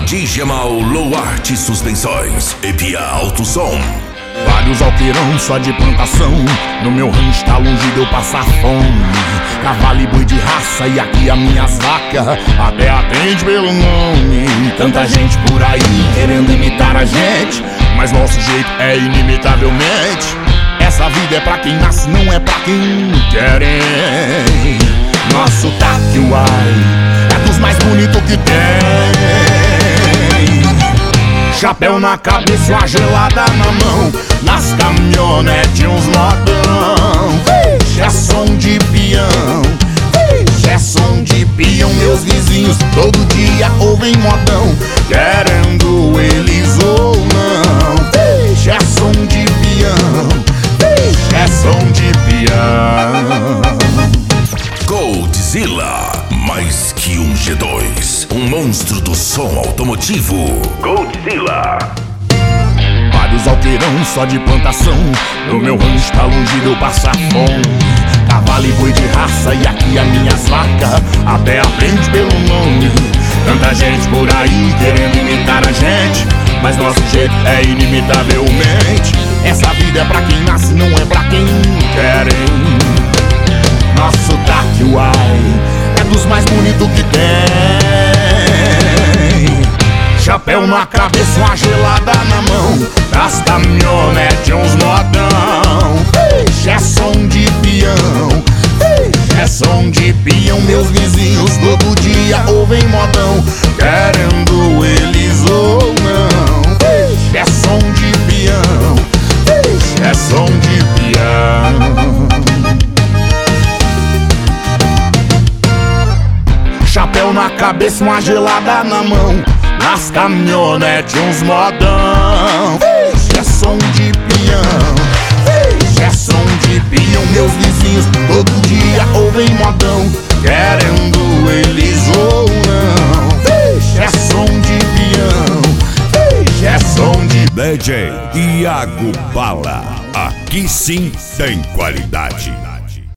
DJ Mal Low Art Suspensões e Pia Alto Som. Vários alqueirão só de plantação, no meu rancho tá longe de eu passar fome. Cavalo e boi de raça e aqui as minhas vacas até atende pelo nome. Tanta gente por aí querendo imitar a gente, mas nosso jeito é inimitavelmente. Essa vida é pra quem nasce, não é pra quem quer. Nosso taque, uai, é dos mais bonitos que tem. Chapéu na cabeça, uma gelada na mão, nas caminhonetes uns modão. É som de peão, é som de peão. Meus vizinhos todo dia ouvem modão, querendo eles ou não. É som de peão, é som de peão. Godzilla, mais que um G2, um monstro do som automotivo. Godzilla. Vários alqueirão só de plantação, no meu rancho tá longe de eu passar fome. Cavalo e boi de raça e aqui as minhas vacas até aprende pelo nome. Tanta gente por aí querendo imitar a gente, mas nosso jeito é inimitavelmente. Essa vida é pra quem nasce, não é pra quem quer. Nosso taque, uai, é dos mais bonitos que tem. Chapéu na cabeça, uma gelada na mão, das caminhonetes uns modão. É som de peão, é som de peão. Meus vizinhos todo dia ouvem modão, querendo eles ou não. É som de peão, é som de peão. Chapéu na cabeça, uma gelada na mão, nas caminhonetes uns modão. É som de peão, é som de peão. Meus vizinhos todo dia ouvem modão, querendo eles ou não. É som de peão, é som de DJ Iago Bala, aqui sim tem qualidade.